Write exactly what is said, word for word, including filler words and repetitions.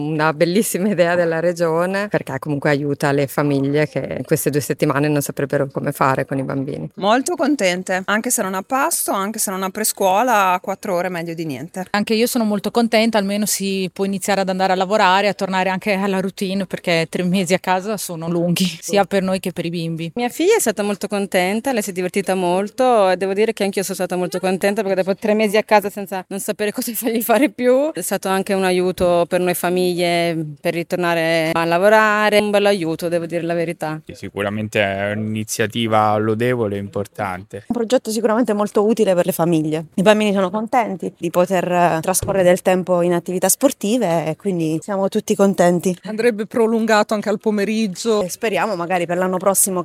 Una bellissima idea della regione, perché comunque aiuta le famiglie che in queste due settimane non saprebbero come fare con i bambini. Molto contente, anche se non ha pasto, anche se non ha prescuola, quattro ore meglio di niente. Anche io sono molto contenta, almeno si può iniziare ad andare a lavorare, a tornare anche alla routine, perché tre mesi a casa sono lunghi, sia per noi che per i bimbi. Mia figlia è stata molto contenta, lei si è divertita molto e devo dire che anch'io sono stata molto contenta perché dopo tre mesi a casa senza non sapere cosa fargli fare più è stato anche un aiuto per noi famiglie per ritornare a lavorare, un bel aiuto, devo dire la verità. Sicuramente è un'iniziativa lodevole e importante. Un progetto sicuramente molto utile per le famiglie. I bambini sono contenti di poter trascorrere del tempo in attività sportive e quindi siamo tutti contenti. Andrebbe prolungato anche al pomeriggio. E speriamo magari per l'anno prossimo